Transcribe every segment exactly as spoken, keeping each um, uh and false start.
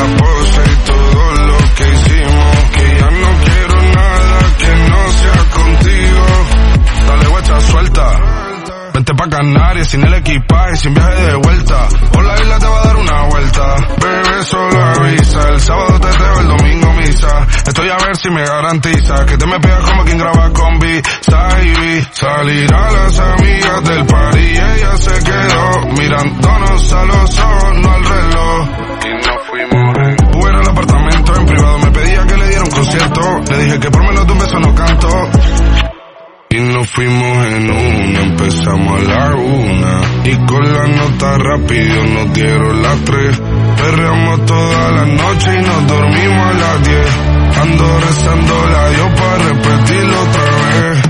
pose y todo lo que hicimos. Que ya no quiero nada que no sea contigo. Dale guacha, suelta. Vente pa' Canarias sin el equipaje, sin viaje de vuelta. Por la isla te va a dar una vuelta. Bebé, solo avisa. El sábado teteo, el domingo misa. Estoy a ver si me garantiza que te me pegas como quien graba con B-Side. Salir a las amigas del party y ella se quedó mirándonos a los ojos, no al reloj. Y nos fuimos en Uber al apartamento en privado. Me pedía que le diera un concierto. Le dije que por menos de un beso no canto. Y nos fuimos en una, empezamos a la una. Y con la nota rápido nos dieron las tres. Perreamos toda la noche y nos dormimos a las diez. Ando rezando la Dios para repetirlo otra vez.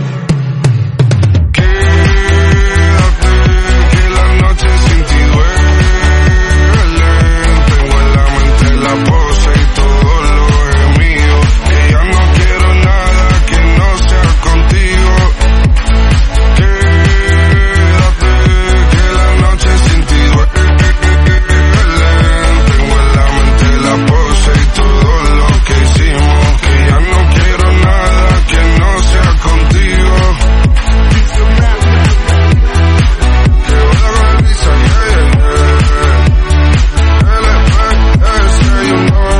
Quédate, que la noche sin ti duele. Tengo en la mente la pose y todo lo gemido. Que ya no quiero nada que no sea contigo. Quédate, que la noche sin ti duele. Tengo en la mente la pose y todo lo que hicimos. Que ya no quiero nada que no sea contigo. Que voy a con Lisa, yeah, yeah. L P S, you know.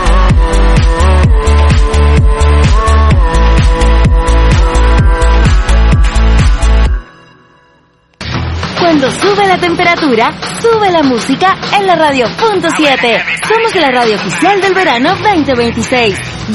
Cuando sube la temperatura, sube la música en la radio punto siete. Somos la radio oficial del verano veinte veintiséis.